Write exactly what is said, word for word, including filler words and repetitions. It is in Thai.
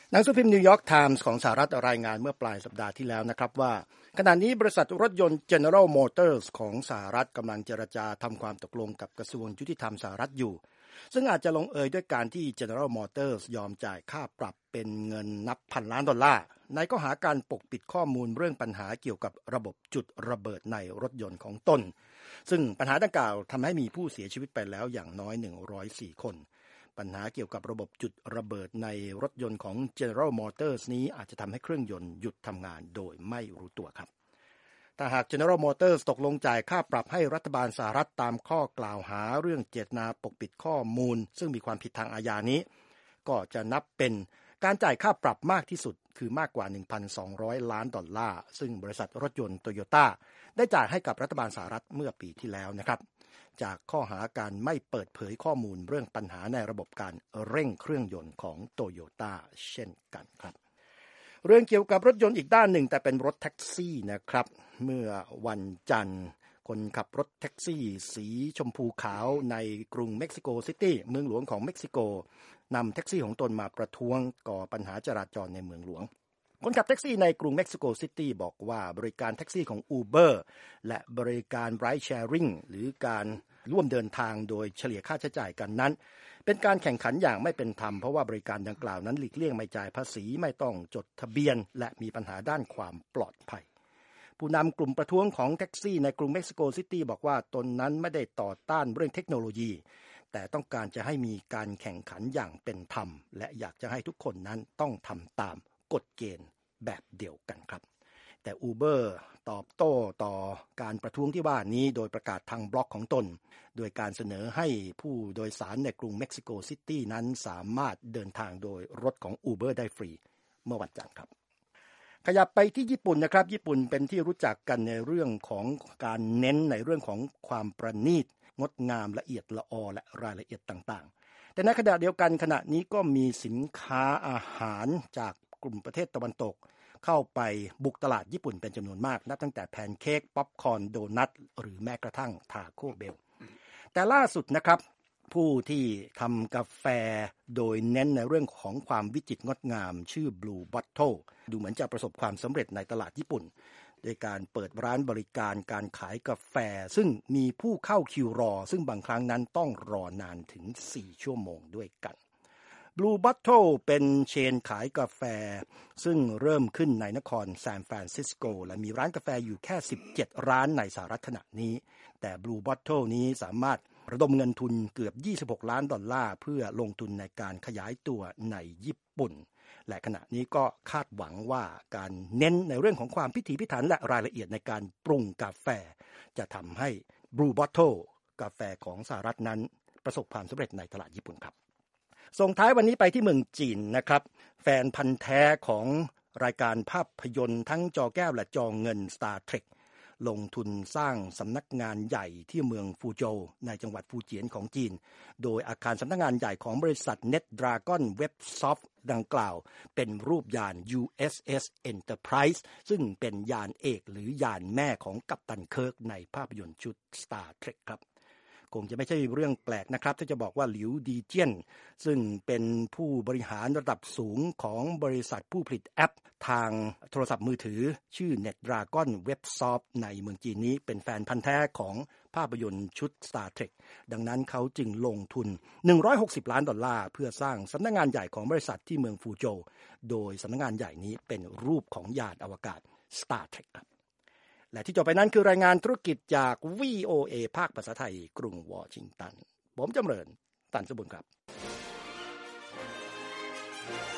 หนังสือพิมพ์นิวยอร์กไทมส์ของสหรัฐรายงานเมื่อปลายสัปดาห์ที่แล้วนะครับว่าขณะนี้บริษัทรถยนต์ General Motors ของสหรัฐกำลังเจรจาทำความตกลงกับกระทรวงยุติธรรมสหรัฐอยู่ซึ่งอาจจะลงเอยด้วยการที่ General Motors ยอมจ่ายค่าปรับเป็นเงินนับพันล้านดอลลาร์ในข้อหาการปกปิดข้อมูลเรื่องปัญหาเกี่ยวกับระบบจุดระเบิดในรถยนต์ของตนซึ่งปัญหาดังกล่าวทำให้มีผู้เสียชีวิตไปแล้วอย่างน้อยหนึ่งร้อยสี่คนปัญหาเกี่ยวกับระบบจุดระเบิดในรถยนต์ของ General Motors นี้อาจจะทำให้เครื่องยนต์หยุดทำงานโดยไม่รู้ตัวครับถ้าหาก General Motors ตกลงจ่ายค่าปรับให้รัฐบาลสหรัฐตามข้อกล่าวหาเรื่องเจตนาปกปิดข้อมูลซึ่งมีความผิดทางอาญานี้ก็จะนับเป็นการจ่ายค่าปรับมากที่สุดคือมากกว่า หนึ่งพันสองร้อย ล้านดอลลาร์ซึ่งบริษัทรถยนต์ Toyota ได้จ่ายให้กับรัฐบาลสหรัฐเมื่อปีที่แล้วนะครับจากข้อหาการไม่เปิดเผยข้อมูลเรื่องปัญหาในระบบการเร่งเครื่องยนต์ของ Toyota เช่นกันครับเรื่องเกี่ยวกับรถยนต์อีกด้านหนึ่งแต่เป็นรถแท็กซี่นะครับเมื่อวันจันทร์คนขับรถแท็กซี่สีชมพูขาวในกรุงเม็กซิโกซิตี้เมืองหลวงของเม็กซิโกนำแท็กซี่ของตนมาประท้วงก่อปัญหาจราจรในเมืองหลวงคนขับแท็กซี่ในกรุงเม็กซิโกซิตี้บอกว่าบริการแท็กซี่ของ Uber และบริการ Ride Sharing หรือการร่วมเดินทางโดยเฉลี่ยค่าใช้จ่ายกันนั้นเป็นการแข่งขันอย่างไม่เป็นธรรมเพราะว่าบริการดังกล่าวนั้นหลีกเลี่ยงไม่จ่ายภาษีไม่ต้องจดทะเบียนและมีปัญหาด้านความปลอดภัยผู้นำกลุ่มประท้วงของแท็กซี่ในกรุงเม็กซิโกซิตี้บอกว่าตนนั้นไม่ได้ต่อต้านเรื่องเทคโนโลยีแต่ต้องการจะให้มีการแข่งขันอย่างเป็นธรรมและอยากจะให้ทุกคนนั้นต้องทำตามกฎเกณฑ์แบบเดียวกันครับแต่ Uber ตอบโต้ต่อการประท้วงที่ว่านี้โดยประกาศทางบล็อกของตนโดยการเสนอให้ผู้โดยสารในกรุงเม็กซิโกซิตี้นั้นสามารถเดินทางโดยรถของ Uber ได้ฟรีเมื่อวันจันทร์ครับขยับไปที่ญี่ปุ่นนะครับญี่ปุ่นเป็นที่รู้จักกันในเรื่องของการเน้นในเรื่องของความประณีตงดงามละเอียดละออและรายละเอียดต่างๆแต่ในขณะเดียวกันขณะนี้ก็มีสินค้าอาหารจากกลุ่มประเทศตะวันตกเข้าไปบุกตลาดญี่ปุ่นเป็นจำนวนมากนับตั้งแต่แพนเค้กป๊อปคอร์นโดนัทหรือแม้กระทั่งทาโก้เบลแต่ล่าสุดนะครับผู้ที่ทำกาแฟโดยเน้นในเรื่องของความวิจิตรงดงามชื่อ Blue Bottle ดูเหมือนจะประสบความสำเร็จในตลาดญี่ปุ่นโดยการเปิดร้านบริการการขายกาแฟซึ่งมีผู้เข้าคิวรอซึ่งบางครั้งนั้นต้องรอนานถึงสี่ชั่วโมงด้วยกันBlue Bottle เป็นเชนขายกาแฟซึ่งเริ่มขึ้นในนครซานฟรานซิสโกและมีร้านกาแฟอยู่แค่สิบเจ็ดร้านในสหรัฐขณะนี้แต่ Blue Bottle นี้สามารถระดมเงินทุนเกือบยี่สิบหกล้านดอลลาร์เพื่อลงทุนในการขยายตัวในญี่ปุ่นและขณะนี้ก็คาดหวังว่าการเน้นในเรื่องของความพิถีพิถันและรายละเอียดในการปรุงกาแฟจะทำให้ Blue Bottle กาแฟของสหรัฐนั้นประสบความสำเร็จในตลาดญี่ปุ่นครับส่งท้ายวันนี้ไปที่เมืองจีนนะครับแฟนพันธุ์แท้ของรายการภาพยนตร์ทั้งจอแก้วและจอเงิน Star Trek ลงทุนสร้างสำนักงานใหญ่ที่เมืองฟูโจวในจังหวัดฟูเจียนของจีนโดยอาคารสำนักงานใหญ่ของบริษัท NetDragon Websoft ดังกล่าวเป็นรูปยาน ยู เอส เอส Enterprise ซึ่งเป็นยานเอกหรือยานแม่ของกัปตันเคิร์กในภาพยนตร์ชุด Star Trek ครับคงจะไม่ใช่เรื่องแปลกนะครับที่จะบอกว่าหลิวดีเจี้ยนซึ่งเป็นผู้บริหารระดับสูงของบริษัทผู้ผลิตแอปทางโทรศัพท์มือถือชื่อ NetDragon Websoft ในเมืองจีนนี้เป็นแฟนพันธุ์แท้ของภาพยนตร์ชุด Star Trek ดังนั้นเขาจึงลงทุนหนึ่งร้อยหกสิบล้านดอลลาร์เพื่อสร้างสำนักงานใหญ่ของบริษัทที่เมืองฟูโจวโดยสำนักงานใหญ่นี้เป็นรูปของยานอวกาศ Star Trek ครับและที่จบไปนั้นคือรายงานธุรกิจจาก วี โอ เอ ภาคภาษาไทยกรุงวอชิงตันผมจำเริญตันสมบูรณ์ครับ